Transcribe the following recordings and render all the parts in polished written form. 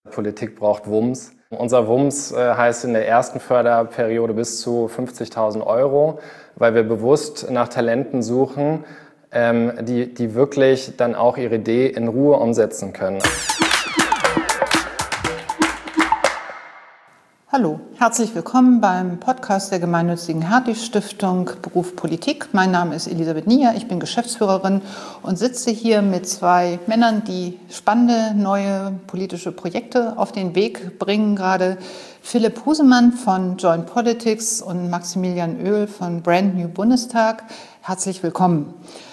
Politik braucht Wumms. Unser Wumms heißt in der ersten Förderperiode bis zu 50.000 Euro, weil wir bewusst nach Talenten suchen, die wirklich dann auch ihre Idee in Ruhe umsetzen können. Hallo, herzlich willkommen beim Podcast der gemeinnützigen Hertie-Stiftung Beruf Politik. Mein Name ist Elisabeth Nier, ich bin Geschäftsführerin und sitze hier mit zwei Männern, die spannende neue politische Projekte auf den Weg bringen. Gerade Philipp Husemann von Join Politics und Maximilian Oehl von Brand New Bundestag. Herzlich willkommen.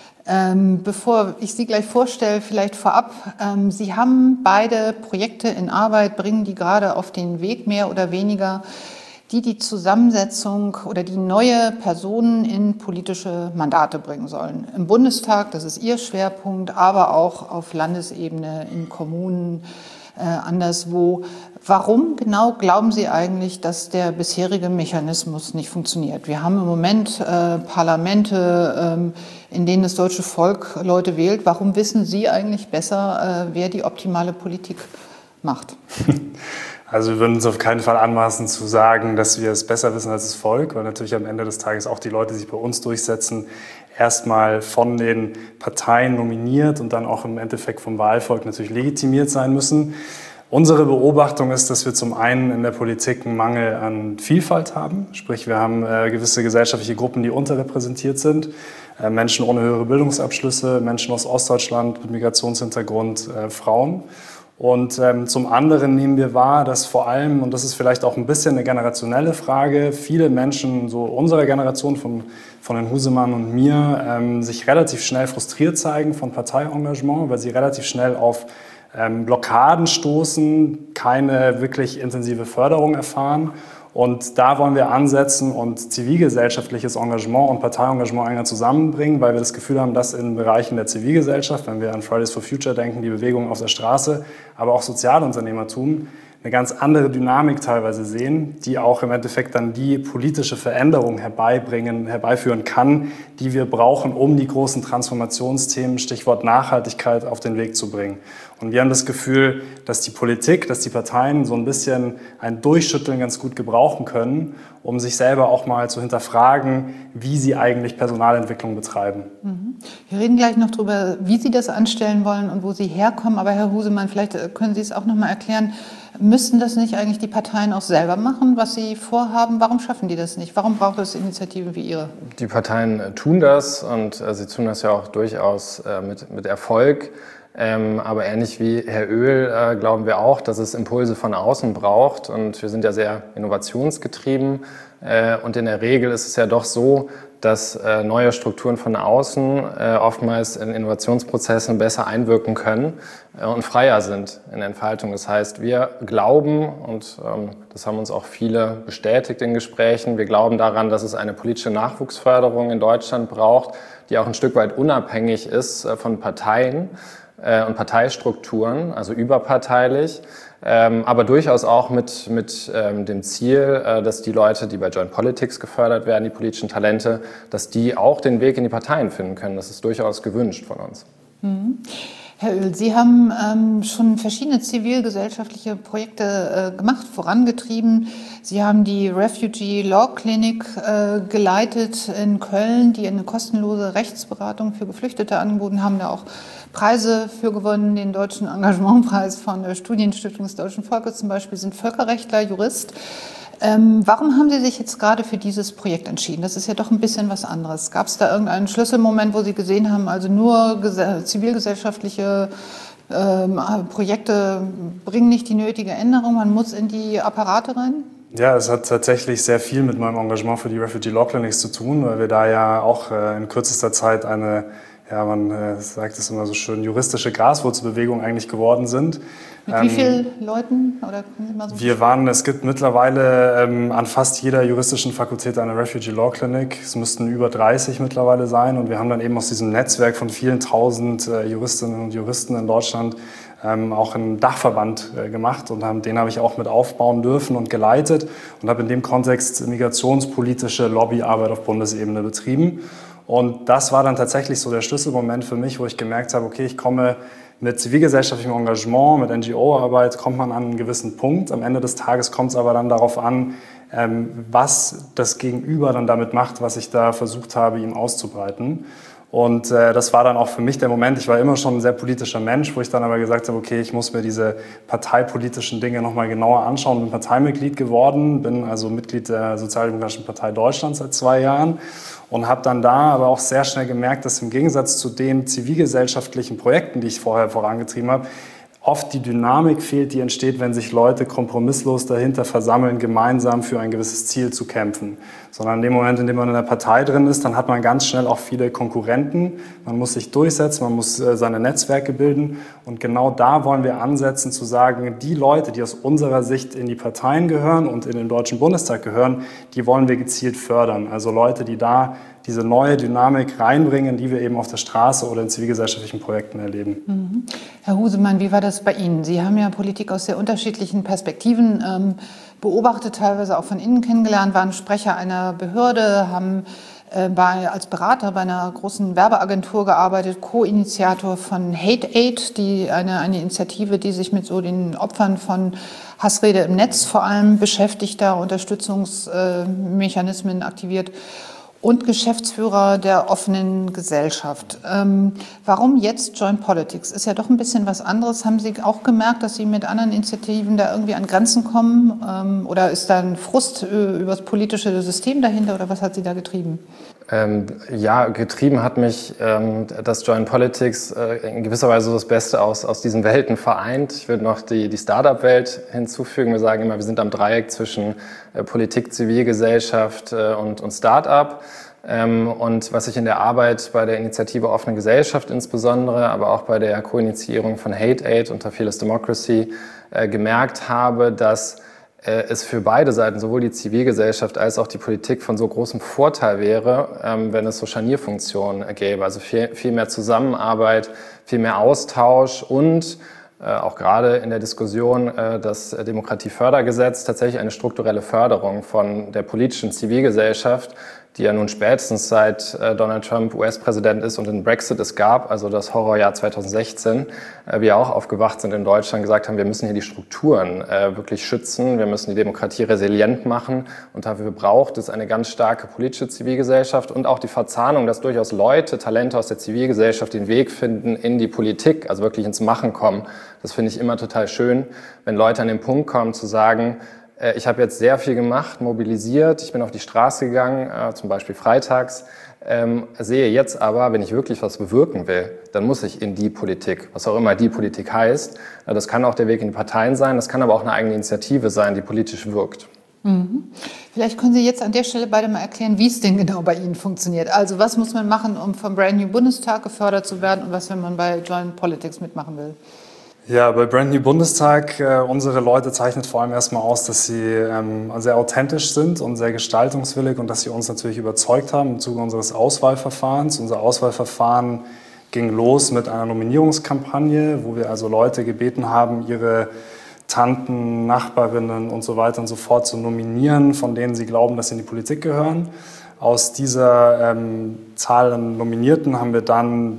Bevor ich Sie gleich vorstelle, vielleicht vorab, Sie haben beide Projekte in Arbeit, bringen die gerade auf den Weg, mehr oder weniger, die Zusammensetzung oder die neue Personen in politische Mandate bringen sollen. Im Bundestag, das ist Ihr Schwerpunkt, aber auch auf Landesebene, in Kommunen, anderswo. Warum genau glauben Sie eigentlich, dass der bisherige Mechanismus nicht funktioniert? Wir haben im Moment Parlamente, in denen das deutsche Volk Leute wählt. Warum wissen Sie eigentlich besser, wer die optimale Politik macht? Also wir würden uns auf keinen Fall anmaßen zu sagen, dass wir es besser wissen als das Volk, weil natürlich am Ende des Tages auch die Leute, die sich bei uns durchsetzen, erstmal von den Parteien nominiert und dann auch im Endeffekt vom Wahlvolk natürlich legitimiert sein müssen. Unsere Beobachtung ist, dass wir zum einen in der Politik einen Mangel an Vielfalt haben. Sprich, wir haben gewisse gesellschaftliche Gruppen, die unterrepräsentiert sind. Menschen ohne höhere Bildungsabschlüsse, Menschen aus Ostdeutschland mit Migrationshintergrund, Frauen. Und zum anderen nehmen wir wahr, dass vor allem, und das ist vielleicht auch ein bisschen eine generationelle Frage, viele Menschen so unserer Generation von Herrn Husemann und mir sich relativ schnell frustriert zeigen von Parteiengagement, weil sie relativ schnell auf Blockaden stoßen, keine wirklich intensive Förderung erfahren. Und da wollen wir ansetzen und zivilgesellschaftliches Engagement und Parteiengagement enger zusammenbringen, weil wir das Gefühl haben, dass in Bereichen der Zivilgesellschaft, wenn wir an Fridays for Future denken, die Bewegung auf der Straße, aber auch Sozialunternehmertum, eine ganz andere Dynamik teilweise sehen, die auch im Endeffekt dann die politische Veränderung herbeiführen kann, die wir brauchen, um die großen Transformationsthemen, Stichwort Nachhaltigkeit, auf den Weg zu bringen. Und wir haben das Gefühl, dass die Politik, dass die Parteien so ein bisschen ein Durchschütteln ganz gut gebrauchen können, um sich selber auch mal zu hinterfragen, wie sie eigentlich Personalentwicklung betreiben. Wir reden gleich noch darüber, wie Sie das anstellen wollen und wo Sie herkommen. Aber Herr Husemann, vielleicht können Sie es auch noch mal erklären. Müssten das nicht eigentlich die Parteien auch selber machen, was sie vorhaben? Warum schaffen die das nicht? Warum braucht es Initiativen wie Ihre? Die Parteien tun das und sie tun das ja auch durchaus mit Erfolg. Aber ähnlich wie Herr Oehl glauben wir auch, dass es Impulse von außen braucht. Und wir sind ja sehr innovationsgetrieben. Und in der Regel ist es ja doch so, dass neue Strukturen von außen oftmals in Innovationsprozessen besser einwirken können und freier sind in der Entfaltung. Das heißt, wir glauben, und das haben uns auch viele bestätigt in Gesprächen, wir glauben daran, dass es eine politische Nachwuchsförderung in Deutschland braucht, die auch ein Stück weit unabhängig ist von Parteien und Parteistrukturen, also überparteilich, aber durchaus auch mit dem Ziel, dass die Leute, die bei Join Politics gefördert werden, die politischen Talente, dass die auch den Weg in die Parteien finden können. Das ist durchaus gewünscht von uns. Herr Oehl, Sie haben schon verschiedene zivilgesellschaftliche Projekte gemacht, vorangetrieben. Sie haben die Refugee Law Clinic geleitet in Köln, die eine kostenlose Rechtsberatung für Geflüchtete angeboten haben, da auch Preise für gewonnen, den Deutschen Engagementpreis von der Studienstiftung des Deutschen Volkes zum Beispiel, sind Völkerrechtler, Jurist. Warum haben Sie sich jetzt gerade für dieses Projekt entschieden? Das ist ja doch ein bisschen was anderes. Gab es da irgendeinen Schlüsselmoment, wo Sie gesehen haben, also nur zivilgesellschaftliche Projekte bringen nicht die nötige Änderung, man muss in die Apparate rein? Ja, es hat tatsächlich sehr viel mit meinem Engagement für die Refugee Law Clinics zu tun, weil wir da ja auch in kürzester Zeit eine, ja, man sagt es immer so schön, juristische Graswurzelbewegung eigentlich geworden sind. Mit wie vielen Leuten? Oder können Sie mal so es gibt mittlerweile an fast jeder juristischen Fakultät eine Refugee Law Clinic. Es müssten über 30 mittlerweile sein. Und wir haben dann eben aus diesem Netzwerk von vielen tausend Juristinnen und Juristen in Deutschland auch einen Dachverband gemacht. Und den habe ich auch mit aufbauen dürfen und geleitet. Und habe in dem Kontext migrationspolitische Lobbyarbeit auf Bundesebene betrieben. Und das war dann tatsächlich so der Schlüsselmoment für mich, wo ich gemerkt habe, okay, ich komme mit zivilgesellschaftlichem Engagement, mit NGO-Arbeit kommt man an einen gewissen Punkt. Am Ende des Tages kommt es aber dann darauf an, was das Gegenüber dann damit macht, was ich da versucht habe, ihm auszubreiten. Und das war dann auch für mich der Moment, ich war immer schon ein sehr politischer Mensch, wo ich dann aber gesagt habe, okay, ich muss mir diese parteipolitischen Dinge nochmal genauer anschauen. Bin Parteimitglied geworden, bin also Mitglied der Sozialdemokratischen Partei Deutschland seit 2 Jahren und habe dann da aber auch sehr schnell gemerkt, dass im Gegensatz zu den zivilgesellschaftlichen Projekten, die ich vorher vorangetrieben habe, oft die Dynamik fehlt, die entsteht, wenn sich Leute kompromisslos dahinter versammeln, gemeinsam für ein gewisses Ziel zu kämpfen. Sondern in dem Moment, in dem man in der Partei drin ist, dann hat man ganz schnell auch viele Konkurrenten. Man muss sich durchsetzen, man muss seine Netzwerke bilden. Und genau da wollen wir ansetzen, zu sagen, die Leute, die aus unserer Sicht in die Parteien gehören und in den Deutschen Bundestag gehören, die wollen wir gezielt fördern. Also Leute, die da diese neue Dynamik reinbringen, die wir eben auf der Straße oder in zivilgesellschaftlichen Projekten erleben. Herr Husemann, wie war das bei Ihnen? Sie haben ja Politik aus sehr unterschiedlichen Perspektiven beobachtet, teilweise auch von innen kennengelernt, waren Sprecher einer Behörde, haben als Berater bei einer großen Werbeagentur gearbeitet, Co-Initiator von Hate Aid, eine Initiative, die sich mit so den Opfern von Hassrede im Netz vor allem beschäftigt, da Unterstützungsmechanismen aktiviert. Und Geschäftsführer der offenen Gesellschaft. Warum jetzt Join Politics? Ist ja doch ein bisschen was anderes. Haben Sie auch gemerkt, dass Sie mit anderen Initiativen da irgendwie an Grenzen kommen? Oder ist da ein Frust über das politische System dahinter? Oder was hat Sie da getrieben? Ja, getrieben hat mich, dass Join Politics in gewisser Weise das Beste aus diesen Welten vereint. Ich würde noch die Start-up-Welt hinzufügen. Wir sagen immer, wir sind am Dreieck zwischen Politik, Zivilgesellschaft und Start-up. Und was ich in der Arbeit bei der Initiative Offene Gesellschaft insbesondere, aber auch bei der Co-Initiierung von Hate Aid unter Fearless Democracy gemerkt habe, dass es für beide Seiten, sowohl die Zivilgesellschaft als auch die Politik, von so großem Vorteil wäre, wenn es so Scharnierfunktionen gäbe. Also viel mehr Zusammenarbeit, viel mehr Austausch und auch gerade in der Diskussion das Demokratiefördergesetz tatsächlich eine strukturelle Förderung von der politischen Zivilgesellschaft, die ja nun spätestens seit Donald Trump US-Präsident ist und den Brexit es gab, also das Horrorjahr 2016, wir auch aufgewacht sind in Deutschland, gesagt haben, wir müssen hier die Strukturen wirklich schützen, wir müssen die Demokratie resilient machen und dafür braucht es eine ganz starke politische Zivilgesellschaft und auch die Verzahnung, dass durchaus Leute, Talente aus der Zivilgesellschaft den Weg finden in die Politik, also wirklich ins Machen kommen. Das finde ich immer total schön, wenn Leute an den Punkt kommen zu sagen, ich habe jetzt sehr viel gemacht, mobilisiert, ich bin auf die Straße gegangen, zum Beispiel freitags, sehe jetzt aber, wenn ich wirklich was bewirken will, dann muss ich in die Politik, was auch immer die Politik heißt. Das kann auch der Weg in die Parteien sein, das kann aber auch eine eigene Initiative sein, die politisch wirkt. Vielleicht können Sie jetzt an der Stelle beide mal erklären, wie es denn genau bei Ihnen funktioniert. Also was muss man machen, um vom Brand New Bundestag gefördert zu werden und was, wenn man bei Join Politics mitmachen will? Ja, bei Brand New Bundestag, unsere Leute zeichnet vor allem erstmal aus, dass sie sehr authentisch sind und sehr gestaltungswillig und dass sie uns natürlich überzeugt haben im Zuge unseres Auswahlverfahrens. Unser Auswahlverfahren ging los mit einer Nominierungskampagne, wo wir also Leute gebeten haben, ihre Tanten, Nachbarinnen und so weiter und so fort zu nominieren, von denen sie glauben, dass sie in die Politik gehören. Aus dieser Zahl an Nominierten haben wir dann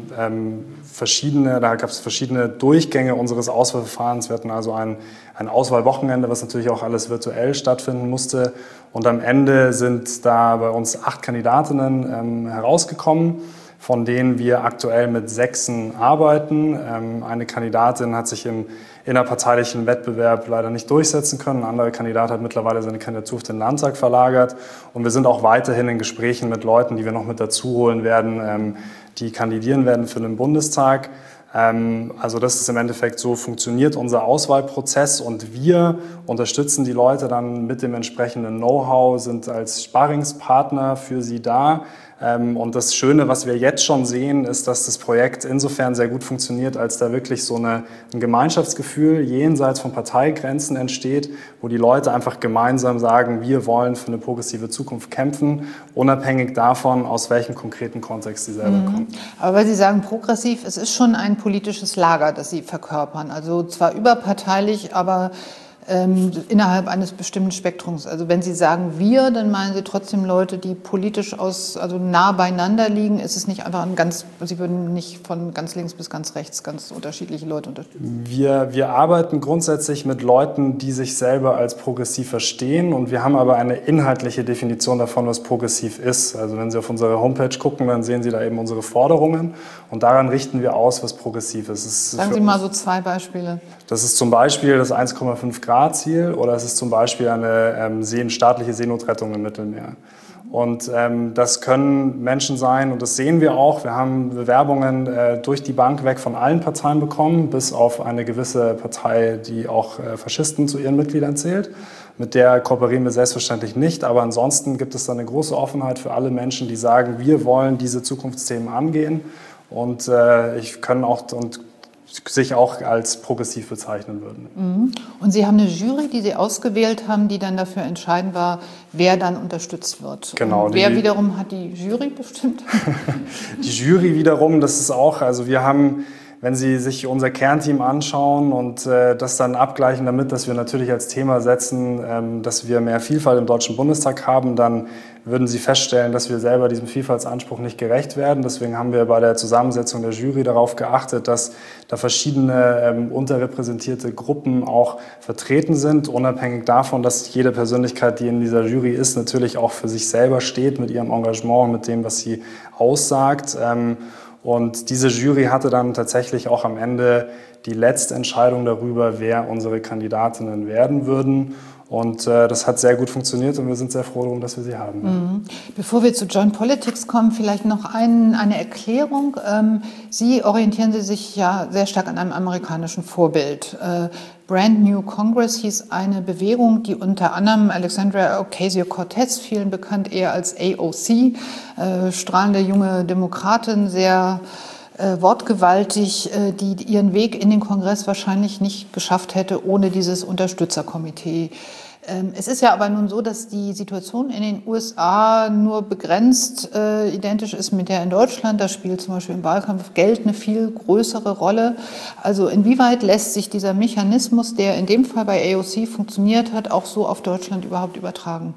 da gab es verschiedene Durchgänge unseres Auswahlverfahrens. Wir hatten also ein Auswahlwochenende, was natürlich auch alles virtuell stattfinden musste. Und am Ende sind da bei uns 8 Kandidatinnen herausgekommen, von denen wir aktuell mit 6 arbeiten. Eine Kandidatin hat sich im innerparteilichen Wettbewerb leider nicht durchsetzen können. Ein anderer Kandidat hat mittlerweile seine Kandidatur auf den Landtag verlagert. Und wir sind auch weiterhin in Gesprächen mit Leuten, die wir noch mit dazu holen werden, die kandidieren werden für den Bundestag. Also das ist im Endeffekt so, funktioniert unser Auswahlprozess und wir unterstützen die Leute dann mit dem entsprechenden Know-how, sind als Sparringspartner für sie da. Und das Schöne, was wir jetzt schon sehen, ist, dass das Projekt insofern sehr gut funktioniert, als da wirklich so ein Gemeinschaftsgefühl jenseits von Parteigrenzen entsteht, wo die Leute einfach gemeinsam sagen, wir wollen für eine progressive Zukunft kämpfen, unabhängig davon, aus welchem konkreten Kontext sie selber kommen. Aber weil Sie sagen progressiv, es ist schon ein politisches Lager, das Sie verkörpern. Also zwar überparteilich, aber innerhalb eines bestimmten Spektrums. Also wenn Sie sagen wir, dann meinen Sie trotzdem Leute, die politisch also nah beieinander liegen. Ist es nicht einfach Sie würden nicht von ganz links bis ganz rechts ganz unterschiedliche Leute unterstützen? Wir arbeiten grundsätzlich mit Leuten, die sich selber als progressiv verstehen, und wir haben aber eine inhaltliche Definition davon, was progressiv ist. Also wenn Sie auf unsere Homepage gucken, dann sehen Sie da eben unsere Forderungen, und daran richten wir aus, was progressiv ist. Sagen Sie mal so 2 Beispiele. Das ist zum Beispiel das 1,5-Grad-Ziel, oder es ist zum Beispiel eine staatliche Seenotrettung im Mittelmeer. Und das können Menschen sein, und das sehen wir auch. Wir haben Bewerbungen durch die Bank weg von allen Parteien bekommen, bis auf eine gewisse Partei, die auch Faschisten zu ihren Mitgliedern zählt. Mit der kooperieren wir selbstverständlich nicht, aber ansonsten gibt es da eine große Offenheit für alle Menschen, die sagen, wir wollen diese Zukunftsthemen angehen, und sich auch als progressiv bezeichnen würden. Und Sie haben eine Jury, die Sie ausgewählt haben, die dann dafür entscheiden war, wer dann unterstützt wird. Genau. Und wer wiederum hat die Jury bestimmt? Die Jury wiederum, das ist auch, also wir haben, wenn Sie sich unser Kernteam anschauen und das dann abgleichen damit, dass wir natürlich als Thema setzen, dass wir mehr Vielfalt im Deutschen Bundestag haben, dann würden Sie feststellen, dass wir selber diesem Vielfaltsanspruch nicht gerecht werden. Deswegen haben wir bei der Zusammensetzung der Jury darauf geachtet, dass da verschiedene unterrepräsentierte Gruppen auch vertreten sind, unabhängig davon, dass jede Persönlichkeit, die in dieser Jury ist, natürlich auch für sich selber steht mit ihrem Engagement und mit dem, was sie aussagt. Und diese Jury hatte dann tatsächlich auch am Ende die letzte Entscheidung darüber, wer unsere Kandidatinnen werden würden. Und das hat sehr gut funktioniert, und wir sind sehr froh darum, dass wir sie haben. Bevor wir zu Joint Politics kommen, vielleicht noch eine Erklärung. Sie orientieren sich ja sehr stark an einem amerikanischen Vorbild. Brand New Congress hieß eine Bewegung, die unter anderem Alexandria Ocasio-Cortez, vielen bekannt eher als AOC, strahlende junge Demokratin, sehr wortgewaltig, die ihren Weg in den Kongress wahrscheinlich nicht geschafft hätte ohne dieses Unterstützerkomitee. Es ist ja aber nun so, dass die Situation in den USA nur begrenzt identisch ist mit der in Deutschland. Da spielt zum Beispiel im Wahlkampf Geld eine viel größere Rolle. Also inwieweit lässt sich dieser Mechanismus, der in dem Fall bei AOC funktioniert hat, auch so auf Deutschland überhaupt übertragen?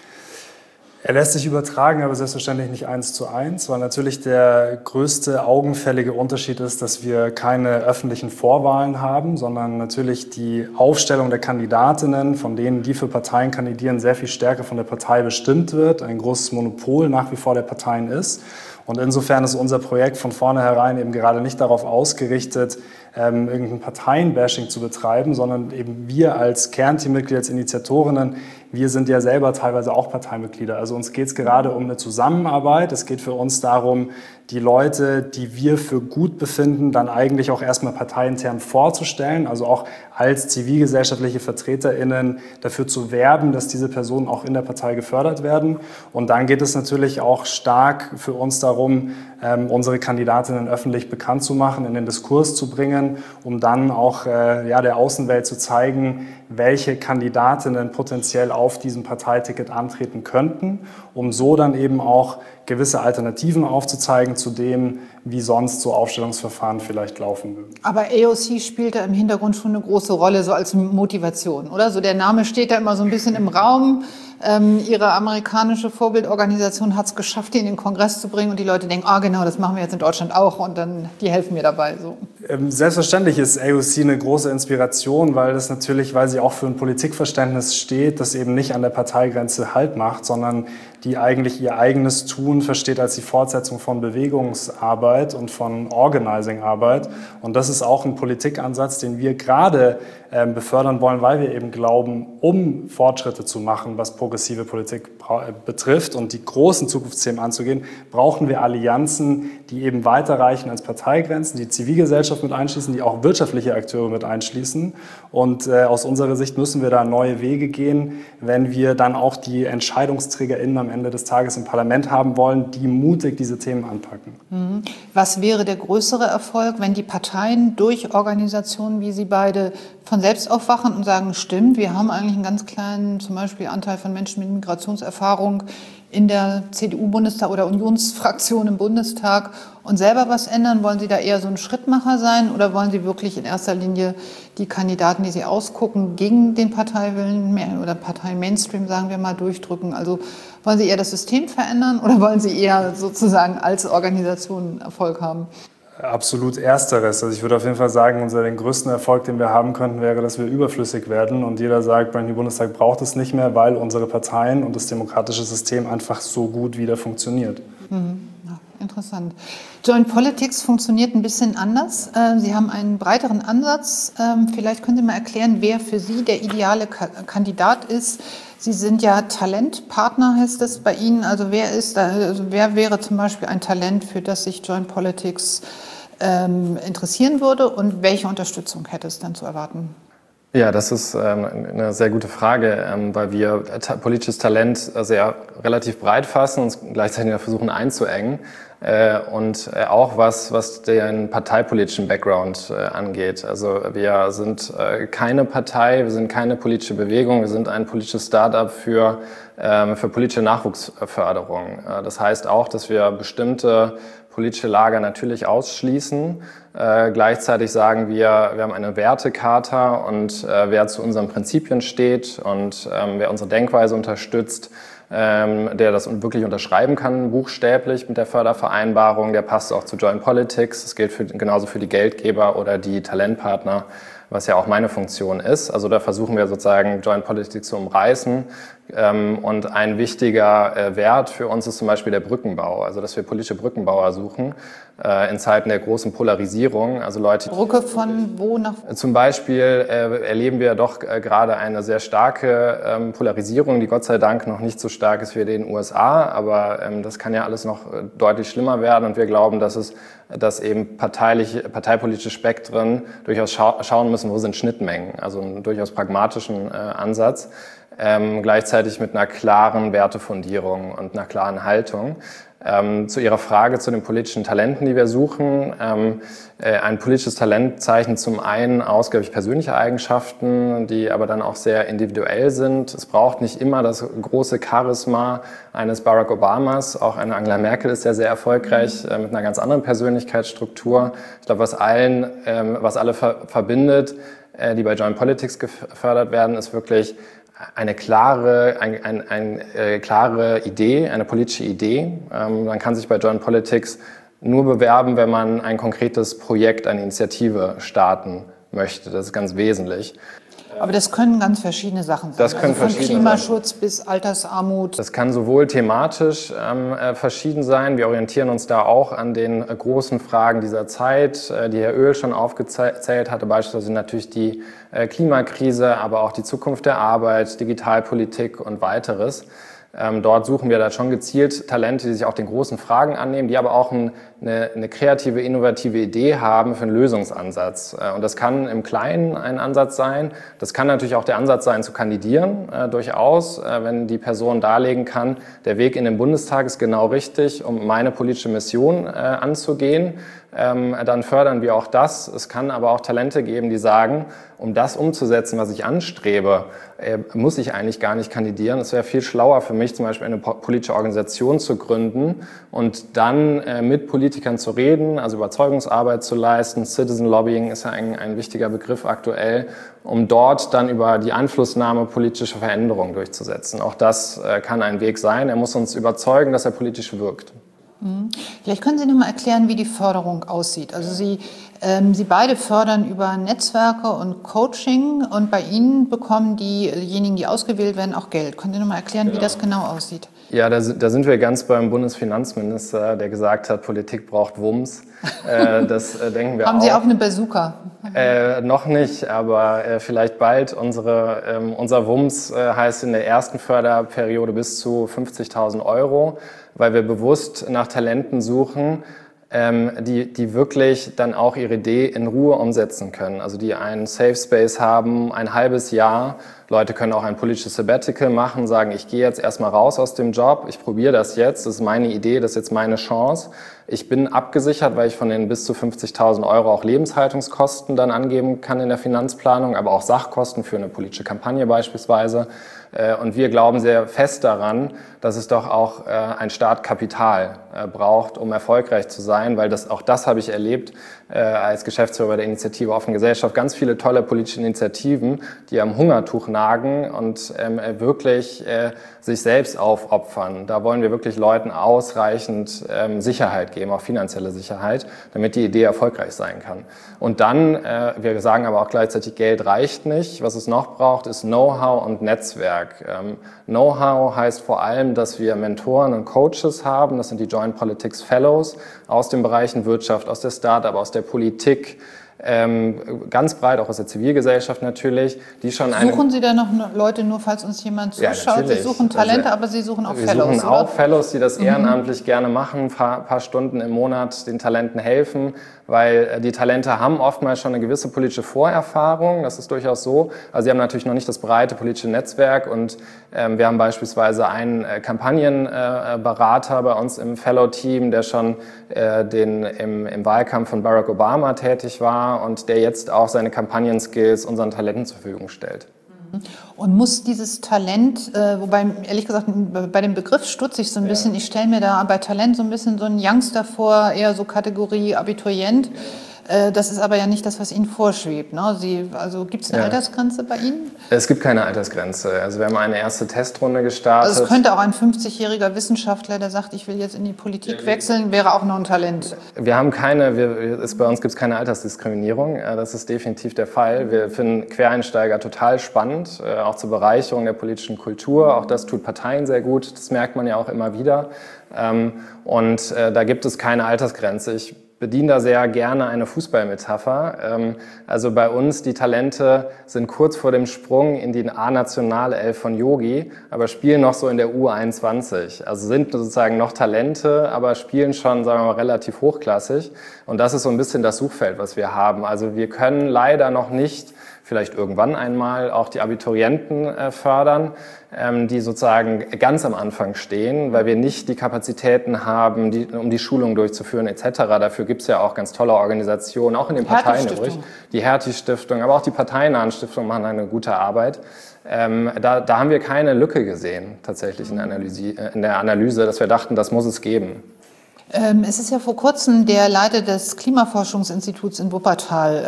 Er lässt sich übertragen, aber selbstverständlich nicht 1:1, weil natürlich der größte augenfällige Unterschied ist, dass wir keine öffentlichen Vorwahlen haben, sondern natürlich die Aufstellung der Kandidatinnen, von denen die für Parteien kandidieren, sehr viel stärker von der Partei bestimmt wird, ein großes Monopol nach wie vor der Parteien ist. Und insofern ist unser Projekt von vornherein eben gerade nicht darauf ausgerichtet, irgendein Parteienbashing zu betreiben, sondern eben wir als Kernteammitglieder, als Initiatorinnen, wir sind ja selber teilweise auch Parteimitglieder. Also uns geht es gerade um eine Zusammenarbeit. Es geht für uns darum, die Leute, die wir für gut befinden, dann eigentlich auch erstmal parteiintern vorzustellen, also auch als zivilgesellschaftliche VertreterInnen dafür zu werben, dass diese Personen auch in der Partei gefördert werden. Und dann geht es natürlich auch stark für uns darum, unsere Kandidatinnen öffentlich bekannt zu machen, in den Diskurs zu bringen, um dann auch der Außenwelt zu zeigen, welche Kandidatinnen potenziell auf diesem Parteiticket antreten könnten, um so dann eben auch gewisse Alternativen aufzuzeigen zu dem, wie sonst so Aufstellungsverfahren vielleicht laufen würden. Aber AOC spielt da im Hintergrund schon eine große Rolle, so als Motivation, oder? So der Name steht da immer so ein bisschen im Raum. Ihre amerikanische Vorbildorganisation hat es geschafft, die in den Kongress zu bringen, und die Leute denken, genau, das machen wir jetzt in Deutschland auch, und dann die helfen mir dabei. So. Selbstverständlich ist AOC eine große Inspiration, weil sie auch für ein Politikverständnis steht, das eben nicht an der Parteigrenze Halt macht, sondern die eigentlich ihr eigenes Tun versteht als die Fortsetzung von Bewegungsarbeit und von Organizing-Arbeit. Und das ist auch ein Politikansatz, den wir gerade befördern wollen, weil wir eben glauben, um Fortschritte zu machen, was progressive Politik betrifft und die großen Zukunftsthemen anzugehen, brauchen wir Allianzen, die eben weiterreichen als Parteigrenzen, die Zivilgesellschaft mit einschließen, die auch wirtschaftliche Akteure mit einschließen. Und aus unserer Sicht müssen wir da neue Wege gehen, wenn wir dann auch die EntscheidungsträgerInnen am Ende des Tages im Parlament haben wollen, die mutig diese Themen anpacken. Was wäre der größere Erfolg, wenn die Parteien durch Organisationen wie Sie beide von selbst aufwachen und sagen, stimmt, wir haben eigentlich einen ganz kleinen, zum Beispiel Anteil von Menschen mit Migrationserfahrung Erfahrung in der CDU-Bundestag oder Unionsfraktion im Bundestag und selber was ändern? Wollen Sie da eher so ein Schrittmacher sein oder wollen Sie wirklich in erster Linie die Kandidaten, die Sie ausgucken, gegen den Parteiwillen oder Partei-Mainstream, sagen wir mal, durchdrücken? Also wollen Sie eher das System verändern oder wollen Sie eher sozusagen als Organisation Erfolg haben? Absolut Ersteres. Also ich würde auf jeden Fall sagen, den größten Erfolg, den wir haben könnten, wäre, dass wir überflüssig werden und jeder sagt, der Bundestag braucht es nicht mehr, weil unsere Parteien und das demokratische System einfach so gut wieder funktioniert. Ja, interessant. Joint Politics funktioniert ein bisschen anders. Sie haben einen breiteren Ansatz. Vielleicht können Sie mal erklären, wer für Sie der ideale Kandidat ist. Sie sind ja Talentpartner, heißt es bei Ihnen. Also wer wäre zum Beispiel ein Talent, für das sich Joint Politics interessieren würde und welche Unterstützung hätte es dann zu erwarten? Ja, das ist eine sehr gute Frage, weil wir politisches Talent sehr relativ breit fassen und gleichzeitig versuchen einzuengen. Und auch was den parteipolitischen Background angeht. Also wir sind keine Partei, wir sind keine politische Bewegung, wir sind ein politisches Start-up für politische Nachwuchsförderung. Das heißt auch, dass wir bestimmte politische Lager natürlich ausschließen. Gleichzeitig sagen wir haben eine Wertecharta und wer zu unseren Prinzipien steht und wer unsere Denkweise unterstützt, der das wirklich unterschreiben kann, buchstäblich mit der Fördervereinbarung, der passt auch zu Joint Politics. Das gilt genauso für die Geldgeber oder die Talentpartner, was ja auch meine Funktion ist. Also da versuchen wir sozusagen Joint Politics zu umreißen. Und ein wichtiger Wert für uns ist zum Beispiel der Brückenbau, also dass wir politische Brückenbauer suchen in Zeiten der großen Polarisierung. Also Leute. Brücke von wo nach? Zum Beispiel erleben wir doch gerade eine sehr starke Polarisierung, die Gott sei Dank noch nicht so stark ist wie in den USA, aber das kann ja alles noch deutlich schlimmer werden und wir glauben, dass eben parteipolitische Spektren durchaus schauen müssen, wo sind Schnittmengen, also einen durchaus pragmatischen Ansatz. Gleichzeitig mit einer klaren Wertefundierung und einer klaren Haltung. Zu Ihrer Frage zu den politischen Talenten, die wir suchen. Ein politisches Talent zeichnet zum einen aus, glaube ich, persönliche Eigenschaften, die aber dann auch sehr individuell sind. Es braucht nicht immer das große Charisma eines Barack Obamas. Auch eine Angela Merkel ist ja sehr erfolgreich mit einer ganz anderen Persönlichkeitsstruktur. Ich glaube, was alle verbindet, die bei Joint Politics gefördert werden, ist wirklich eine klare Idee, eine politische Idee. Man kann sich bei Joint Politics nur bewerben, wenn man ein konkretes Projekt, eine Initiative starten möchte. Das ist ganz wesentlich. Aber das können ganz verschiedene Sachen sein. Das können von verschiedene Klimaschutz bis Altersarmut. Das kann sowohl thematisch verschieden sein. Wir orientieren uns da auch an den großen Fragen dieser Zeit, die Herr Oehl schon aufgezählt hatte, beispielsweise natürlich die Klimakrise, aber auch die Zukunft der Arbeit, Digitalpolitik und weiteres. Dort suchen wir da schon gezielt Talente, die sich auch den großen Fragen annehmen, die aber auch eine kreative, innovative Idee haben für einen Lösungsansatz. Und das kann im Kleinen ein Ansatz sein. Das kann natürlich auch der Ansatz sein, zu kandidieren, durchaus, wenn die Person darlegen kann, der Weg in den Bundestag ist genau richtig, um meine politische Mission anzugehen. Dann fördern wir auch das. Es kann aber auch Talente geben, die sagen, um das umzusetzen, was ich anstrebe, muss ich eigentlich gar nicht kandidieren. Es wäre viel schlauer für mich, zum Beispiel eine politische Organisation zu gründen und dann mit Politikern zu reden, also Überzeugungsarbeit zu leisten. Citizen Lobbying ist ja ein wichtiger Begriff aktuell, um dort dann über die Einflussnahme politische Veränderungen durchzusetzen. Auch das kann ein Weg sein. Er muss uns überzeugen, dass er politisch wirkt. Vielleicht können Sie noch mal erklären, wie die Förderung aussieht. Also Sie beide fördern über Netzwerke und Coaching und bei Ihnen bekommen diejenigen, die ausgewählt werden, auch Geld. Können Sie noch mal erklären, wie das genau aussieht? Ja, da sind wir ganz beim Bundesfinanzminister, der gesagt hat, Politik braucht Wumms. Das denken wir auch. Haben Sie auch eine Bazooka? Noch nicht, aber vielleicht bald. Unser Wumms heißt in der ersten Förderperiode bis zu 50.000 €, weil wir bewusst nach Talenten suchen, die wirklich dann auch ihre Idee in Ruhe umsetzen können. Also die einen Safe Space haben, ein halbes Jahr. Leute können auch ein politisches Sabbatical machen, sagen, ich gehe jetzt erstmal raus aus dem Job, ich probiere das jetzt, das ist meine Idee, das ist jetzt meine Chance. ich bin abgesichert, weil ich von den bis zu 50.000 Euro auch Lebenshaltungskosten dann angeben kann in der Finanzplanung, aber auch Sachkosten für eine politische Kampagne beispielsweise. Und wir glauben sehr fest daran, dass es doch auch ein Staat Kapital braucht, um erfolgreich zu sein, weil auch das habe ich erlebt als Geschäftsführer der Initiative Offene Gesellschaft. Ganz viele tolle politische Initiativen, die am Hungertuch nagen und wirklich sich selbst aufopfern. Da wollen wir wirklich Leuten ausreichend Sicherheit geben, auch finanzielle Sicherheit, damit die Idee erfolgreich sein kann. Und dann, wir sagen aber auch gleichzeitig, Geld reicht nicht. Was es noch braucht, ist Know-how und Netzwerk. Know-how heißt vor allem, dass wir Mentoren und Coaches haben. Das sind die Joint Politics Fellows aus den Bereichen Wirtschaft, aus der Start-up, aus der Politik, ganz breit, auch aus der Zivilgesellschaft natürlich, die schon Suchen Sie da noch Leute, nur falls uns jemand zuschaut? Sie suchen Talente, aber Sie suchen auch Fellows, Wir suchen auch Fellows, die das ehrenamtlich gerne machen, ein paar Stunden im Monat den Talenten helfen, weil die Talente haben oftmals schon eine gewisse politische Vorerfahrung, das ist durchaus so. Also sie haben natürlich noch nicht das breite politische Netzwerk und wir haben beispielsweise einen Kampagnenberater bei uns im Fellow-Team, der schon im Wahlkampf von Barack Obama tätig war und der jetzt auch seine Kampagnen-Skills unseren Talenten zur Verfügung stellt. Und muss dieses Talent, wobei ehrlich gesagt bei dem Begriff stutze ich so ein bisschen, ich stelle mir da bei Talent so ein bisschen so einen Youngster vor, eher so Kategorie Abiturient. Das ist aber ja nicht das, was Ihnen vorschwebt. Ne? Also gibt es eine Altersgrenze bei Ihnen? Es gibt keine Altersgrenze. Also wir haben eine erste Testrunde gestartet. Also es könnte auch ein 50-jähriger Wissenschaftler, der sagt, ich will jetzt in die Politik wechseln, wäre auch noch ein Talent. Wir haben bei uns gibt es keine Altersdiskriminierung. Das ist definitiv der Fall. Wir finden Quereinsteiger total spannend, auch zur Bereicherung der politischen Kultur. Auch das tut Parteien sehr gut. Das merkt man ja auch immer wieder. Und da gibt es keine Altersgrenze. Ich bediene da sehr gerne eine Fußballmetapher. Also bei uns, die Talente sind kurz vor dem Sprung in die A-Nationalelf von Yogi, aber spielen noch so in der U21. Also sind sozusagen noch Talente, aber spielen schon, sagen wir mal, relativ hochklassig. Und das ist so ein bisschen das Suchfeld, was wir haben. Also wir können leider noch nicht, vielleicht irgendwann einmal, auch die Abiturienten fördern, die sozusagen ganz am Anfang stehen, weil wir nicht die Kapazitäten haben, um die Schulung durchzuführen etc. Dafür gibt es ja auch ganz tolle Organisationen, auch in den Parteien übrigens. Die Hertie-Stiftung, aber auch die parteinahen Stiftungen machen eine gute Arbeit. Da haben wir keine Lücke gesehen, tatsächlich in der Analyse, dass wir dachten, das muss es geben. Es ist ja vor kurzem der Leiter des Klimaforschungsinstituts in Wuppertal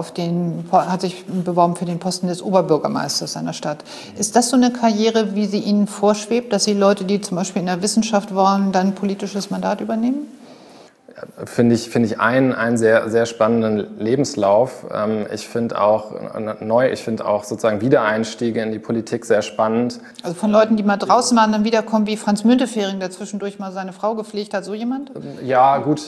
hat sich beworben für den Posten des Oberbürgermeisters seiner Stadt. Ist das so eine Karriere, wie sie Ihnen vorschwebt, dass Sie Leute, die zum Beispiel in der Wissenschaft wollen, dann ein politisches Mandat übernehmen? Finde ich einen sehr, sehr spannenden Lebenslauf. Ich finde auch sozusagen Wiedereinstiege in die Politik sehr spannend. Also von Leuten, die mal draußen waren, dann wiederkommen, wie Franz Müntefering, der zwischendurch mal seine Frau gepflegt hat, so jemand? Ja, gut.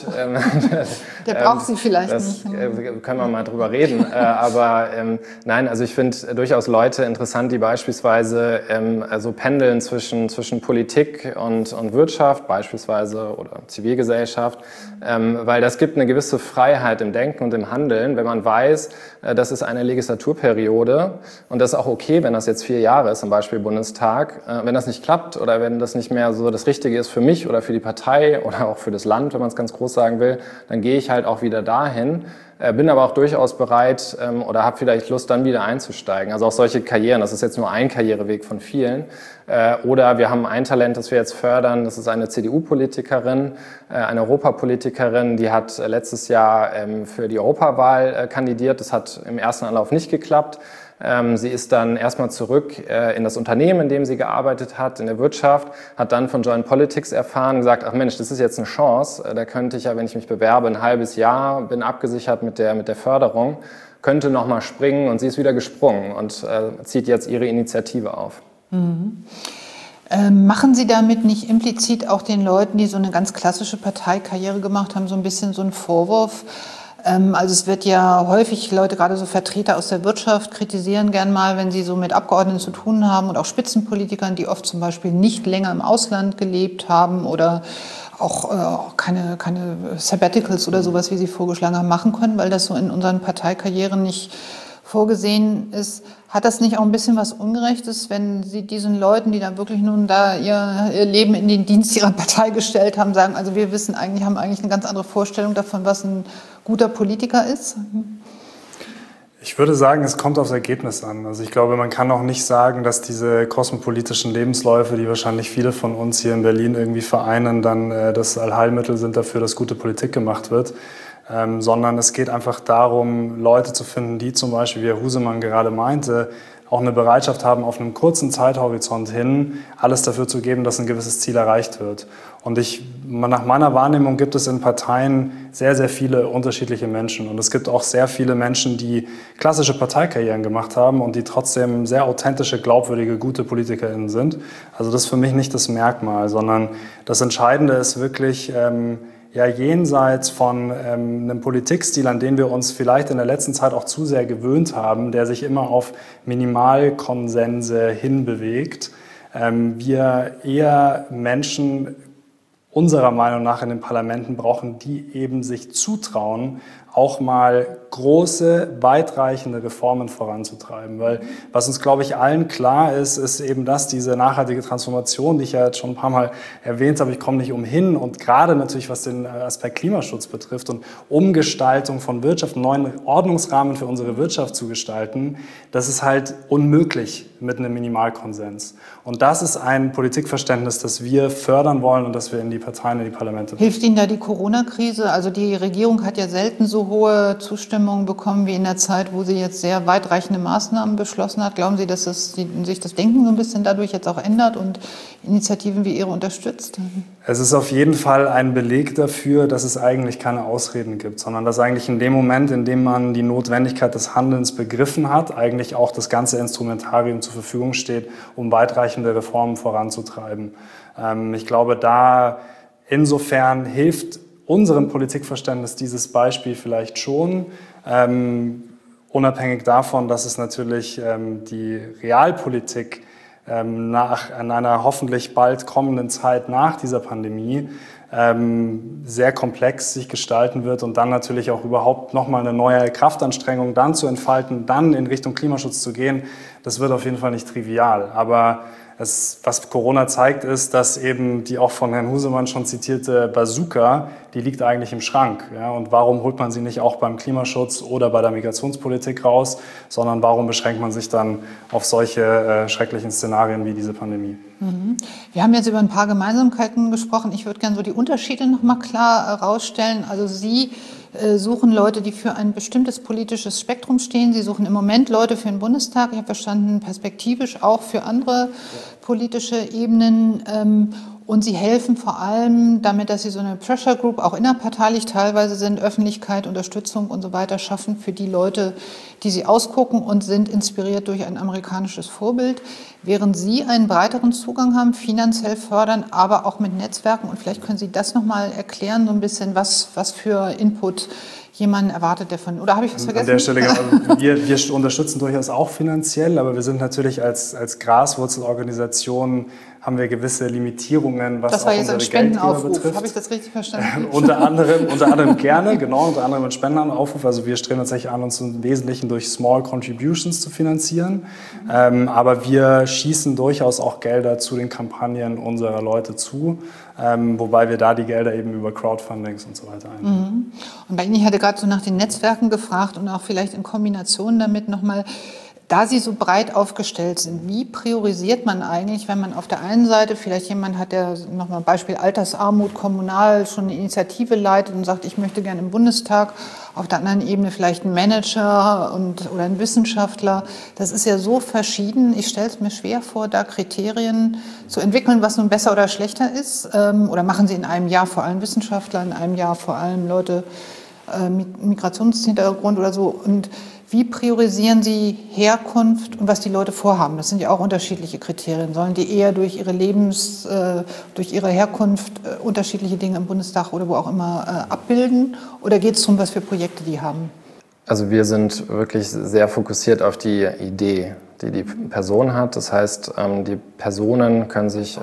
Der braucht sie vielleicht nicht. Können wir mal drüber reden. Aber nein, also ich finde durchaus Leute interessant, die beispielsweise so pendeln zwischen Politik und Wirtschaft beispielsweise oder Zivilgesellschaft. Weil das gibt eine gewisse Freiheit im Denken und im Handeln, wenn man weiß, das ist eine Legislaturperiode und das ist auch okay, wenn das jetzt 4 Jahre ist, zum Beispiel Bundestag. Wenn das nicht klappt oder wenn das nicht mehr so das Richtige ist für mich oder für die Partei oder auch für das Land, wenn man es ganz groß sagen will, dann gehe ich halt auch wieder dahin. Bin aber auch durchaus bereit oder habe vielleicht Lust, dann wieder einzusteigen. Also auch solche Karrieren, das ist jetzt nur ein Karriereweg von vielen. Oder wir haben ein Talent, das wir jetzt fördern, das ist eine CDU-Politikerin, eine Europapolitikerin, die hat letztes Jahr für die Europawahl kandidiert. Das hat im ersten Anlauf nicht geklappt. Sie ist dann erstmal zurück in das Unternehmen, in dem sie gearbeitet hat, in der Wirtschaft, hat dann von Joint Politics erfahren, gesagt, ach Mensch, das ist jetzt eine Chance, da könnte ich ja, wenn ich mich bewerbe, ein halbes Jahr, bin abgesichert mit der Förderung, könnte nochmal springen und sie ist wieder gesprungen und zieht jetzt ihre Initiative auf. Mhm. Machen Sie damit nicht implizit auch den Leuten, die so eine ganz klassische Parteikarriere gemacht haben, so ein bisschen so einen Vorwurf? Also es wird ja häufig Leute, gerade so Vertreter aus der Wirtschaft, kritisieren gern mal, wenn sie so mit Abgeordneten zu tun haben und auch Spitzenpolitikern, die oft zum Beispiel nicht länger im Ausland gelebt haben oder auch keine Sabbaticals oder sowas, wie Sie vorgeschlagen haben, machen können, weil das so in unseren Parteikarrieren nicht vorgesehen ist. Hat das nicht auch ein bisschen was Ungerechtes, wenn Sie diesen Leuten, die da wirklich nun da ihr Leben in den Dienst ihrer Partei gestellt haben, sagen, also wir wissen eigentlich, haben eigentlich eine ganz andere Vorstellung davon, was ein guter Politiker ist? Ich würde sagen, es kommt aufs Ergebnis an. Also ich glaube, man kann auch nicht sagen, dass diese kosmopolitischen Lebensläufe, die wahrscheinlich viele von uns hier in Berlin irgendwie vereinen, dann das Allheilmittel sind dafür, dass gute Politik gemacht wird. Sondern es geht einfach darum, Leute zu finden, die zum Beispiel, wie Herr Husemann gerade meinte, auch eine Bereitschaft haben, auf einem kurzen Zeithorizont hin alles dafür zu geben, dass ein gewisses Ziel erreicht wird. Und nach meiner Wahrnehmung gibt es in Parteien sehr, sehr viele unterschiedliche Menschen. Und es gibt auch sehr viele Menschen, die klassische Parteikarrieren gemacht haben und die trotzdem sehr authentische, glaubwürdige, gute PolitikerInnen sind. Also das ist für mich nicht das Merkmal, sondern das Entscheidende ist wirklich, jenseits von einem Politikstil, an den wir uns vielleicht in der letzten Zeit auch zu sehr gewöhnt haben, der sich immer auf Minimalkonsense hinbewegt, wir eher Menschen unserer Meinung nach in den Parlamenten brauchen, die eben sich zutrauen, auch mal große, weitreichende Reformen voranzutreiben. Weil was uns, glaube ich, allen klar ist, ist eben, dass diese nachhaltige Transformation, die ich ja jetzt schon ein paar Mal erwähnt habe, ich komme nicht umhin, und gerade natürlich, was den Aspekt Klimaschutz betrifft und Umgestaltung von Wirtschaft, einen neuen Ordnungsrahmen für unsere Wirtschaft zu gestalten, das ist halt unmöglich mit einem Minimalkonsens. Und das ist ein Politikverständnis, das wir fördern wollen und das wir in die Parteien, in die Parlamente bringen. Hilft Ihnen da die Corona-Krise? Also die Regierung hat ja selten so hohe Zustimmung bekommen wie in der Zeit, wo sie jetzt sehr weitreichende Maßnahmen beschlossen hat. Glauben Sie, dass sich das Denken so ein bisschen dadurch jetzt auch ändert und Initiativen wie Ihre unterstützt? Es ist auf jeden Fall ein Beleg dafür, dass es eigentlich keine Ausreden gibt, sondern dass eigentlich in dem Moment, in dem man die Notwendigkeit des Handelns begriffen hat, eigentlich auch das ganze Instrumentarium zur Verfügung steht, um weitreichende Reformen voranzutreiben. Ich glaube, da insofern hilft unserem Politikverständnis dieses Beispiel vielleicht schon, unabhängig davon, dass es natürlich die Realpolitik in einer hoffentlich bald kommenden Zeit nach dieser Pandemie sehr komplex sich gestalten wird und dann natürlich auch überhaupt nochmal eine neue Kraftanstrengung dann zu entfalten, dann in Richtung Klimaschutz zu gehen, das wird auf jeden Fall nicht trivial. Aber was Corona zeigt, ist, dass eben die auch von Herrn Husemann schon zitierte Bazooka, die liegt eigentlich im Schrank. Ja? Und warum holt man sie nicht auch beim Klimaschutz oder bei der Migrationspolitik raus, sondern warum beschränkt man sich dann auf solche schrecklichen Szenarien wie diese Pandemie? Wir haben jetzt über ein paar Gemeinsamkeiten gesprochen. Ich würde gerne so die Unterschiede noch mal klar herausstellen. Also Sie suchen Leute, die für ein bestimmtes politisches Spektrum stehen. Sie suchen im Moment Leute für den Bundestag. Ich habe verstanden, perspektivisch auch für andere politische Ebenen. Und Sie helfen vor allem damit, dass Sie so eine Pressure Group auch innerparteilich teilweise sind, Öffentlichkeit, Unterstützung und so weiter schaffen für die Leute, die Sie ausgucken und sind inspiriert durch ein amerikanisches Vorbild. Während Sie einen breiteren Zugang haben, finanziell fördern, aber auch mit Netzwerken. Und vielleicht können Sie das nochmal erklären, so ein bisschen, was für Input jemanden erwartet, der von... Oder habe ich was vergessen? An der Stelle, wir unterstützen durchaus auch finanziell, aber wir sind natürlich als Graswurzelorganisation, haben wir gewisse Limitierungen, was auch unsere Geldgeber betrifft. Habe ich das richtig verstanden? Unter anderem gerne, genau, unter anderem mit Spendenaufruf. Also wir streben tatsächlich an, uns im Wesentlichen durch Small Contributions zu finanzieren. Aber wir schießen durchaus auch Gelder zu den Kampagnen unserer Leute zu, wobei wir da die Gelder eben über Crowdfundings und so weiter einnehmen. Und bei Ihnen, ich hatte gerade so nach den Netzwerken gefragt und auch vielleicht in Kombination damit nochmal, da Sie so breit aufgestellt sind, wie priorisiert man eigentlich, wenn man auf der einen Seite vielleicht jemand hat, der nochmal Beispiel Altersarmut kommunal schon eine Initiative leitet und sagt, ich möchte gerne im Bundestag, auf der anderen Ebene vielleicht ein Manager oder ein Wissenschaftler. Das ist ja so verschieden. Ich stelle es mir schwer vor, da Kriterien zu entwickeln, was nun besser oder schlechter ist. Oder machen Sie in einem Jahr vor allem Wissenschaftler, in einem Jahr vor allem Leute mit Migrationshintergrund oder so. Und wie priorisieren Sie Herkunft und was die Leute vorhaben? Das sind ja auch unterschiedliche Kriterien. Sollen die eher durch ihre Herkunft unterschiedliche Dinge im Bundestag oder wo auch immer abbilden? Oder geht es darum, was für Projekte die haben? Also wir sind wirklich sehr fokussiert auf die Idee, die die Person hat. Das heißt, die Personen können sich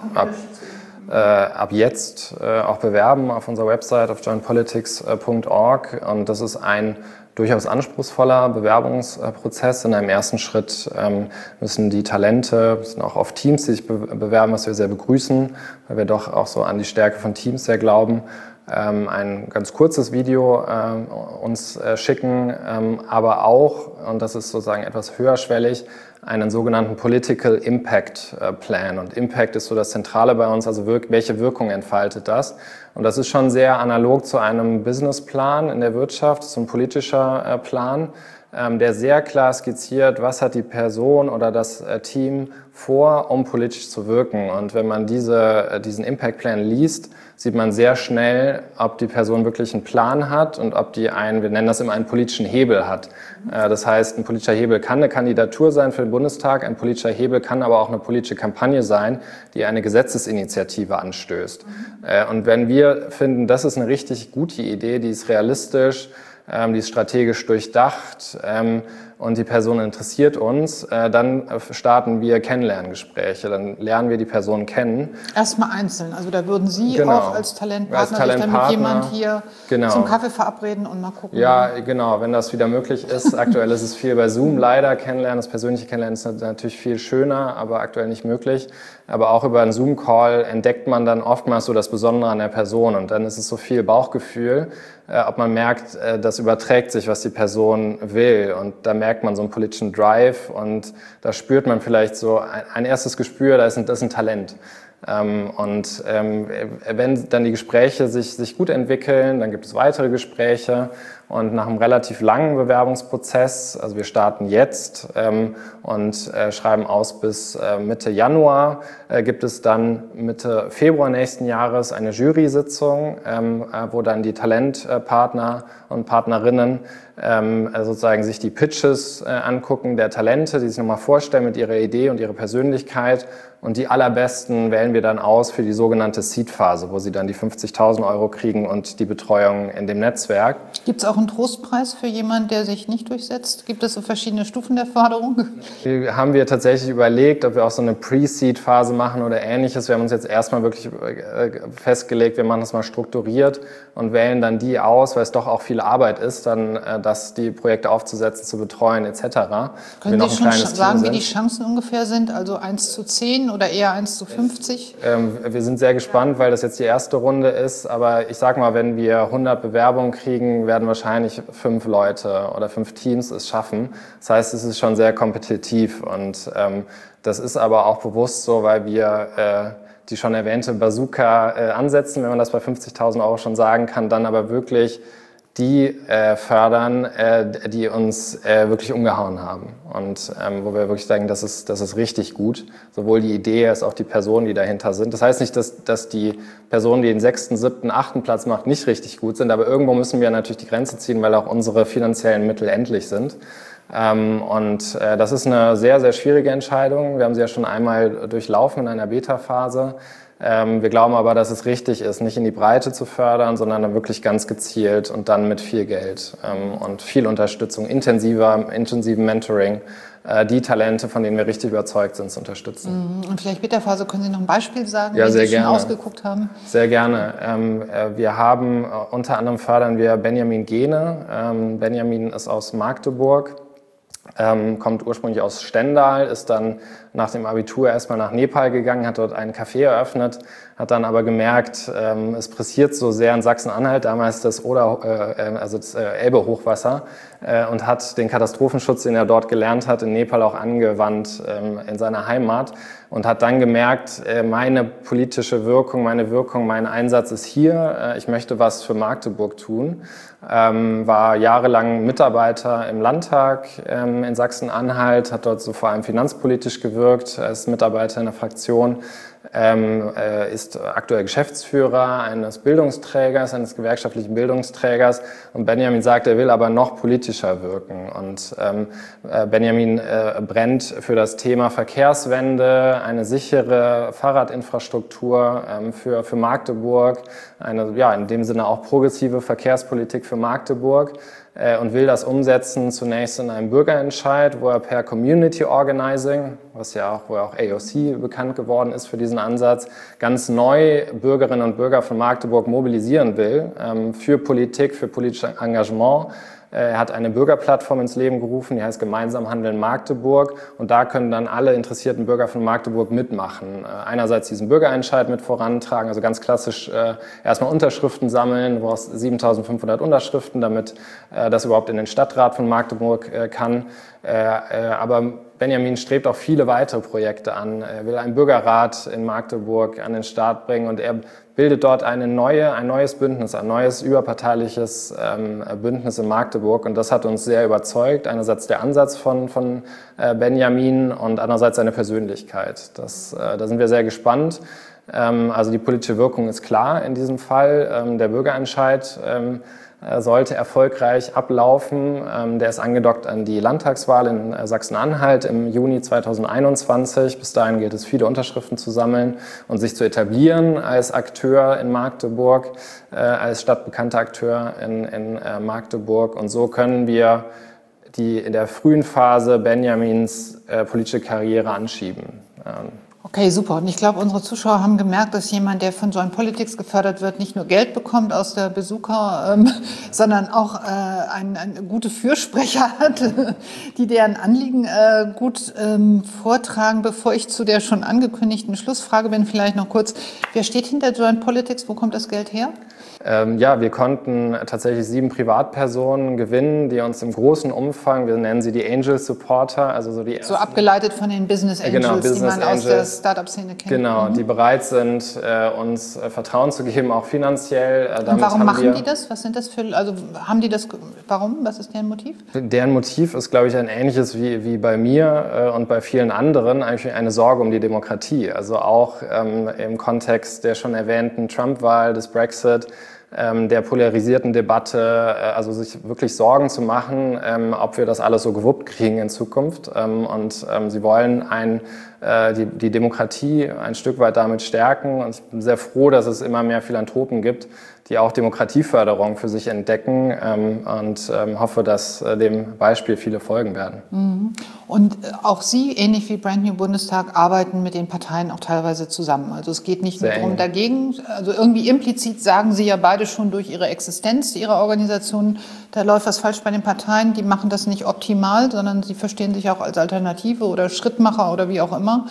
ab jetzt auch bewerben auf unserer Website auf joinpolitics.org. Und das ist ein durchaus anspruchsvoller Bewerbungsprozess. In einem ersten Schritt müssen die Talente, sind auch oft Teams, die sich bewerben, was wir sehr begrüßen, weil wir doch auch so an die Stärke von Teams sehr glauben, ein ganz kurzes Video uns schicken, aber auch, und das ist sozusagen etwas höherschwellig, einen sogenannten Political Impact Plan. Und Impact ist so das Zentrale bei uns, also welche Wirkung entfaltet das? Und das ist schon sehr analog zu einem Businessplan in der Wirtschaft, so ein politischer Plan, der sehr klar skizziert, was hat die Person oder das Team vor, um politisch zu wirken. Und wenn man diesen Impact Plan liest, sieht man sehr schnell, ob die Person wirklich einen Plan hat und ob die wir nennen das immer einen politischen Hebel hat. Das heißt, ein politischer Hebel kann eine Kandidatur sein für den Bundestag, ein politischer Hebel kann aber auch eine politische Kampagne sein, die eine Gesetzesinitiative anstößt. Und wenn wir finden, das ist eine richtig gute Idee, die ist realistisch, die ist strategisch durchdacht und die Person interessiert uns, dann starten wir Kennenlerngespräche, dann lernen wir die Person kennen. Erstmal einzeln, also da würden Sie auch als Talentpartner sich dann mit jemand hier zum Kaffee verabreden und mal gucken. Ja, genau, wenn das wieder möglich ist. Aktuell ist es viel bei Zoom leider Kennenlernen, das persönliche Kennenlernen ist natürlich viel schöner, aber aktuell nicht möglich. Aber auch über einen Zoom-Call entdeckt man dann oftmals so das Besondere an der Person und dann ist es so viel Bauchgefühl, ob man merkt, das überträgt sich, was die Person will und da merkt man so einen politischen Drive und da spürt man vielleicht so ein erstes Gespür, das ist ein Talent. Wenn dann die Gespräche sich gut entwickeln, dann gibt es weitere Gespräche und nach einem relativ langen Bewerbungsprozess, also wir starten jetzt und schreiben aus bis Mitte Januar, gibt es dann Mitte Februar nächsten Jahres eine Jury-Sitzung, wo dann die Talentpartner und Partnerinnen sozusagen sich die Pitches angucken der Talente, die sich nochmal vorstellen mit ihrer Idee und ihrer Persönlichkeit. Und die allerbesten wählen wir dann aus für die sogenannte Seed-Phase, wo sie dann die 50.000 € kriegen und die Betreuung in dem Netzwerk. Gibt es auch einen Trostpreis für jemanden, der sich nicht durchsetzt? Gibt es so verschiedene Stufen der Förderung? Haben wir tatsächlich überlegt, ob wir auch so eine Pre-Seed-Phase machen oder Ähnliches. Wir haben uns jetzt erstmal wirklich festgelegt, wir machen das mal strukturiert und wählen dann die aus, weil es doch auch viel Arbeit ist, dann die Projekte aufzusetzen, zu betreuen etc. Können Sie schon sagen, wie die Chancen ungefähr sind? Also 1:10 oder eher 1:50? Wir sind sehr gespannt, weil das jetzt die erste Runde ist. Aber ich sag mal, wenn wir 100 Bewerbungen kriegen, werden wahrscheinlich 5 Leute oder 5 Teams es schaffen. Das heißt, es ist schon sehr kompetitiv. Und das ist aber auch bewusst so, weil wir die schon erwähnte Bazooka ansetzen, wenn man das bei 50.000 € schon sagen kann, dann aber wirklich die fördern, die uns wirklich umgehauen haben und wo wir wirklich sagen, das ist richtig gut. Sowohl die Idee als auch die Personen, die dahinter sind. Das heißt nicht, dass die Personen, die den 6., 7., 8. Platz macht, nicht richtig gut sind, aber irgendwo müssen wir natürlich die Grenze ziehen, weil auch unsere finanziellen Mittel endlich sind. Das ist eine sehr, sehr schwierige Entscheidung. Wir haben sie ja schon einmal durchlaufen in einer Beta-Phase. Wir glauben aber, dass es richtig ist, nicht in die Breite zu fördern, sondern dann wirklich ganz gezielt und dann mit viel Geld und viel Unterstützung, intensiven Mentoring, die Talente, von denen wir richtig überzeugt sind, zu unterstützen. Und vielleicht Beta-Phase, können Sie noch ein Beispiel sagen, ja, wie Sie schon ausgeguckt haben? Sehr gerne. Wir haben unter anderem fördern wir Benjamin Gene. Benjamin ist aus Magdeburg. Kommt ursprünglich aus Stendal, ist dann nach dem Abitur erstmal nach Nepal gegangen, hat dort einen Café eröffnet, hat dann aber gemerkt, es pressiert so sehr in Sachsen-Anhalt, damals das Elbe-Hochwasser, und hat den Katastrophenschutz, den er dort gelernt hat, in Nepal auch angewandt in seiner Heimat und hat dann gemerkt, meine politische Wirkung, mein Einsatz ist hier, ich möchte was für Magdeburg tun. War jahrelang Mitarbeiter im Landtag in Sachsen-Anhalt, hat dort so vor allem finanzpolitisch gewirkt, als Mitarbeiter in der Fraktion, ist aktuell Geschäftsführer eines Bildungsträgers, eines gewerkschaftlichen Bildungsträgers. Und Benjamin sagt, er will aber noch politischer wirken. Und Benjamin brennt für das Thema Verkehrswende, eine sichere Fahrradinfrastruktur für Magdeburg, eine, ja, in dem Sinne auch progressive Verkehrspolitik für Magdeburg. Und will das umsetzen zunächst in einem Bürgerentscheid, wo er per Community Organizing, wo auch AOC bekannt geworden ist für diesen Ansatz, ganz neu Bürgerinnen und Bürger von Magdeburg mobilisieren will für Politik, für politisches Engagement. Er hat eine Bürgerplattform ins Leben gerufen, die heißt Gemeinsam Handeln Magdeburg. Und da können dann alle interessierten Bürger von Magdeburg mitmachen. Einerseits diesen Bürgerentscheid mit vorantragen, also ganz klassisch erstmal Unterschriften sammeln. Du brauchst 7.500 Unterschriften, damit das überhaupt in den Stadtrat von Magdeburg kann. Aber Benjamin strebt auch viele weitere Projekte an. Er will einen Bürgerrat in Magdeburg an den Start bringen und er bildet dort ein neues Bündnis, ein neues überparteiliches Bündnis in Magdeburg. Und das hat uns sehr überzeugt. Einerseits der Ansatz von Benjamin und andererseits seine Persönlichkeit. Da sind wir sehr gespannt. Also die politische Wirkung ist klar in diesem Fall. Der Bürgerentscheid sollte erfolgreich ablaufen. Der ist angedockt an die Landtagswahl in Sachsen-Anhalt im Juni 2021. Bis dahin gilt es, viele Unterschriften zu sammeln und sich zu etablieren als Akteur in Magdeburg, als stadtbekannter Akteur in Magdeburg. Und so können wir in der frühen Phase Benjamins politische Karriere anschieben. Okay, super. Und ich glaube, unsere Zuschauer haben gemerkt, dass jemand, der von Joint Politics gefördert wird, nicht nur Geld bekommt aus der Bazooka, sondern auch eine gute Fürsprecher hat, die deren Anliegen gut vortragen. Bevor ich zu der schon angekündigten Schlussfrage bin, vielleicht noch kurz, wer steht hinter Joint Politics? Wo kommt das Geld her? Ja, wir konnten tatsächlich 7 Privatpersonen gewinnen, die uns im großen Umfang, wir nennen sie die Angel Supporter, also so die ersten, so abgeleitet von den Business Angels, genau, Business die man Angels, aus der Startup-Szene kennt. Genau, die bereit sind, uns Vertrauen zu geben, auch finanziell. Und warum machen die das? Was sind das für, also haben die das, warum? Was ist deren Motiv? Deren Motiv ist, glaube ich, ein ähnliches wie bei mir und bei vielen anderen, eigentlich eine Sorge um die Demokratie. Also auch im Kontext der schon erwähnten Trump-Wahl, des Brexit, der polarisierten Debatte, also sich wirklich Sorgen zu machen, ob wir das alles so gewuppt kriegen in Zukunft. Sie wollen die Demokratie ein Stück weit damit stärken. Und ich bin sehr froh, dass es immer mehr Philanthropen gibt, die auch Demokratieförderung für sich entdecken und hoffe, dass dem Beispiel viele folgen werden. Und auch Sie, ähnlich wie Brand New Bundestag, arbeiten mit den Parteien auch teilweise zusammen. Also es geht nicht nur darum dagegen, also irgendwie implizit sagen Sie ja beide schon durch Ihre Existenz, Ihre Organisation, da läuft was falsch bei den Parteien, die machen das nicht optimal, sondern sie verstehen sich auch als Alternative oder Schrittmacher oder wie auch immer.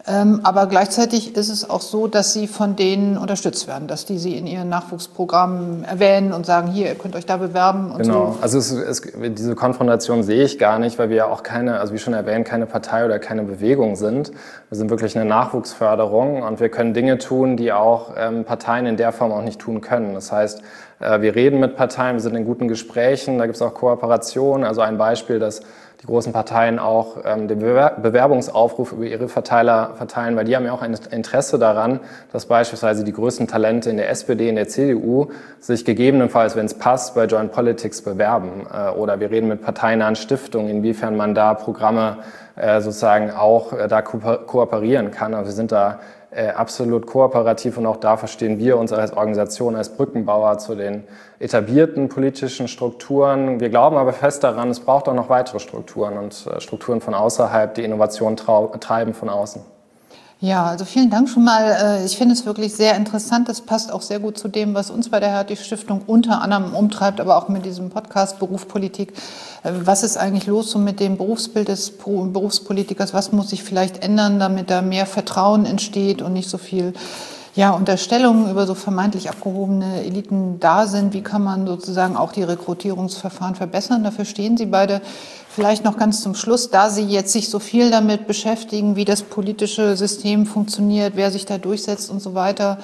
Aber gleichzeitig ist es auch so, dass sie von denen unterstützt werden, dass die sie in ihren Nachwuchsprogrammen erwähnen und sagen, hier, ihr könnt euch da bewerben und genau. So. Also diese Konfrontation sehe ich gar nicht, weil wir ja auch keine, also wie schon erwähnt, keine Partei oder keine Bewegung sind. Wir sind wirklich eine Nachwuchsförderung und wir können Dinge tun, die auch Parteien in der Form auch nicht tun können. Das heißt, wir reden mit Parteien, wir sind in guten Gesprächen, da gibt es auch Kooperationen. Also ein Beispiel, dass die großen Parteien auch den Bewerbungsaufruf über ihre Verteiler verteilen, weil die haben ja auch ein Interesse daran, dass beispielsweise die größten Talente in der SPD, in der CDU sich gegebenenfalls, wenn es passt, bei Joint Politics bewerben. Oder wir reden mit parteinahen Stiftungen, inwiefern man da Programme sozusagen auch da kooperieren kann. Also wir sind da absolut kooperativ und auch da verstehen wir uns als Organisation, als Brückenbauer zu den etablierten politischen Strukturen. Wir glauben aber fest daran, es braucht auch noch weitere Strukturen und Strukturen von außerhalb, die Innovation treiben von außen. Ja, also vielen Dank schon mal. Ich finde es wirklich sehr interessant. Das passt auch sehr gut zu dem, was uns bei der Hertie-Stiftung unter anderem umtreibt, aber auch mit diesem Podcast Berufspolitik. Was ist eigentlich los so mit dem Berufsbild des Berufspolitikers? Was muss sich vielleicht ändern, damit da mehr Vertrauen entsteht und nicht so viel Unterstellungen über so vermeintlich abgehobene Eliten da sind? Wie kann man sozusagen auch die Rekrutierungsverfahren verbessern? Dafür stehen Sie beide. Vielleicht noch ganz zum Schluss, da Sie jetzt sich so viel damit beschäftigen, wie das politische System funktioniert, wer sich da durchsetzt und so weiter.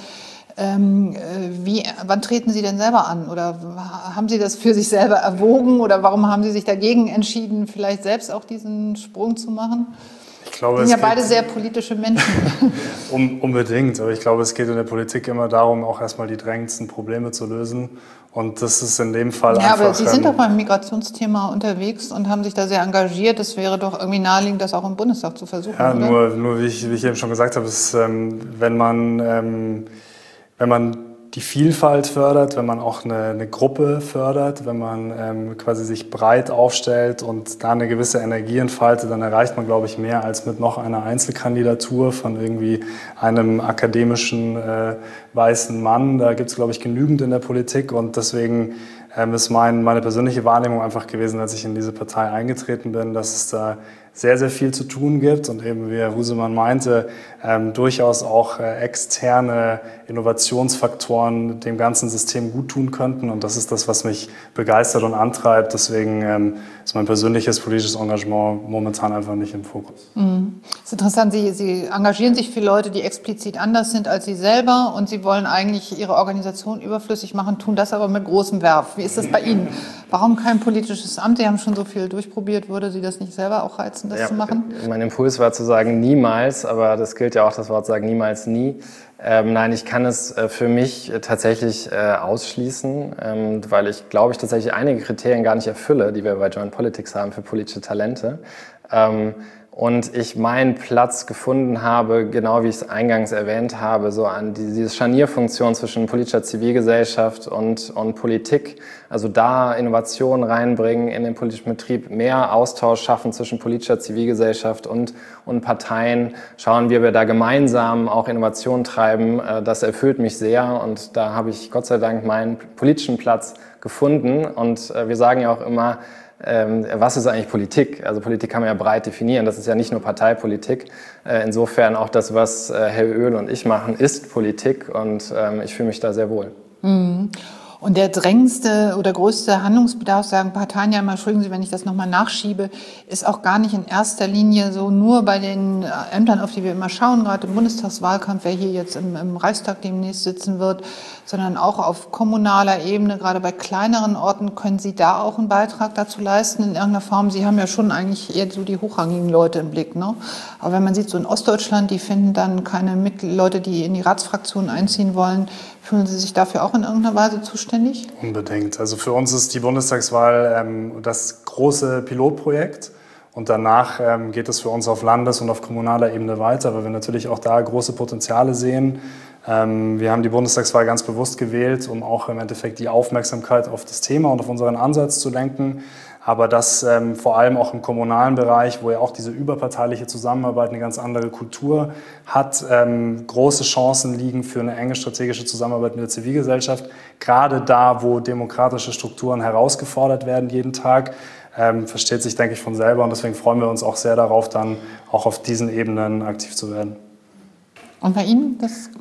Wann treten Sie denn selber an? Oder haben Sie das für sich selber erwogen? Oder warum haben Sie sich dagegen entschieden, vielleicht selbst auch diesen Sprung zu machen? Ich glaube, Sie sind ja beide sehr politische Menschen. Unbedingt, aber ich glaube, es geht in der Politik immer darum, auch erstmal die drängendsten Probleme zu lösen. Und das ist in dem Fall einfach... Ja, aber Sie sind doch beim Migrationsthema unterwegs und haben sich da sehr engagiert. Es wäre doch irgendwie naheliegend, das auch im Bundestag zu versuchen, ja, oder? Nur wie ich eben schon gesagt habe, ist, wenn man die Vielfalt fördert, wenn man auch eine Gruppe fördert, wenn man quasi sich breit aufstellt und da eine gewisse Energie entfaltet, dann erreicht man, glaube ich, mehr als mit noch einer Einzelkandidatur von irgendwie einem akademischen weißen Mann. Da gibt es, glaube ich, genügend in der Politik und deswegen ist meine persönliche Wahrnehmung einfach gewesen, als ich in diese Partei eingetreten bin, dass es da sehr, sehr viel zu tun gibt und eben, wie Herr Husemann meinte, durchaus auch externe Innovationsfaktoren dem ganzen System gut tun könnten. Und das ist das, was mich begeistert und antreibt. Deswegen ist mein persönliches politisches Engagement momentan einfach nicht im Fokus. Das ist interessant, Sie engagieren sich für Leute, die explizit anders sind als Sie selber und Sie wollen eigentlich Ihre Organisation überflüssig machen, tun das aber mit großem Werf. Wie ist das bei Ihnen? Warum kein politisches Amt? Sie haben schon so viel durchprobiert. Würde Sie das nicht selber auch reizen, das zu machen? Mein Impuls war zu sagen niemals, aber das gilt ja auch, das Wort sagen niemals nie. Nein, ich kann es für mich tatsächlich ausschließen, weil ich glaube, ich tatsächlich einige Kriterien gar nicht erfülle, die wir bei Joint Politics haben für politische Talente. Und ich meinen Platz gefunden habe, genau wie ich es eingangs erwähnt habe, so an diese Scharnierfunktion zwischen politischer Zivilgesellschaft und Politik. Also da Innovationen reinbringen in den politischen Betrieb, mehr Austausch schaffen zwischen politischer Zivilgesellschaft und Parteien. Schauen, wie wir da gemeinsam auch Innovationen treiben. Das erfüllt mich sehr und da habe ich Gott sei Dank meinen politischen Platz gefunden. Und wir sagen ja auch immer, was ist eigentlich Politik? Also Politik kann man ja breit definieren, das ist ja nicht nur Parteipolitik. Insofern auch das, was Herr Oehl und ich machen, ist Politik und ich fühle mich da sehr wohl. Und der drängendste oder größte Handlungsbedarf, sagen Parteien ja immer, entschuldigen Sie, wenn ich das nochmal nachschiebe, ist auch gar nicht in erster Linie so nur bei den Ämtern, auf die wir immer schauen, gerade im Bundestagswahlkampf, wer hier jetzt im Reichstag demnächst sitzen wird, sondern auch auf kommunaler Ebene, gerade bei kleineren Orten. Können Sie da auch einen Beitrag dazu leisten in irgendeiner Form? Sie haben ja schon eigentlich eher so die hochrangigen Leute im Blick, ne? Aber wenn man sieht, so in Ostdeutschland, die finden dann keine Leute, die in die Ratsfraktion einziehen wollen. Fühlen Sie sich dafür auch in irgendeiner Weise zuständig? Unbedingt. Also für uns ist die Bundestagswahl das große Pilotprojekt. Und danach geht es für uns auf Landes- und auf kommunaler Ebene weiter, weil wir natürlich auch da große Potenziale sehen. Wir haben die Bundestagswahl ganz bewusst gewählt, um auch im Endeffekt die Aufmerksamkeit auf das Thema und auf unseren Ansatz zu lenken. Aber das vor allem auch im kommunalen Bereich, wo ja auch diese überparteiliche Zusammenarbeit eine ganz andere Kultur hat, große Chancen liegen für eine enge strategische Zusammenarbeit mit der Zivilgesellschaft. Gerade da, wo demokratische Strukturen herausgefordert werden jeden Tag, versteht sich, denke ich, von selber. Und deswegen freuen wir uns auch sehr darauf, dann auch auf diesen Ebenen aktiv zu werden. Und bei Ihnen?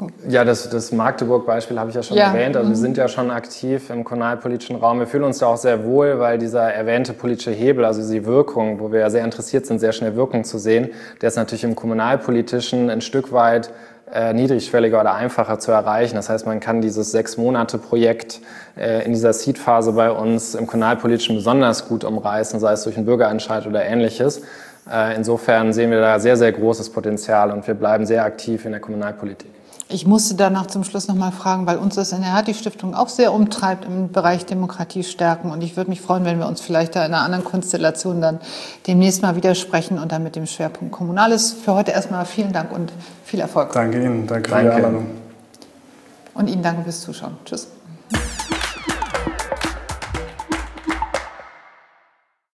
Das Magdeburg-Beispiel habe ich ja schon erwähnt. Also wir sind ja schon aktiv im kommunalpolitischen Raum. Wir fühlen uns da auch sehr wohl, weil dieser erwähnte politische Hebel, also die Wirkung, wo wir ja sehr interessiert sind, sehr schnell Wirkung zu sehen, der ist natürlich im kommunalpolitischen ein Stück weit niedrigschwelliger oder einfacher zu erreichen. Das heißt, man kann dieses 6-Monate-Projekt in dieser Seed-Phase bei uns im kommunalpolitischen besonders gut umreißen, sei es durch einen Bürgerentscheid oder Ähnliches. Insofern sehen wir da sehr, sehr großes Potenzial und wir bleiben sehr aktiv in der Kommunalpolitik. Ich musste danach zum Schluss noch mal fragen, weil uns das in der Hertie-Stiftung auch sehr umtreibt im Bereich Demokratie stärken. Und ich würde mich freuen, wenn wir uns vielleicht da in einer anderen Konstellation dann demnächst mal wieder sprechen und dann mit dem Schwerpunkt Kommunales. Für heute erstmal vielen Dank und viel Erfolg. Danke Ihnen, danke für die Einladung. Und Ihnen danke fürs Zuschauen. Tschüss.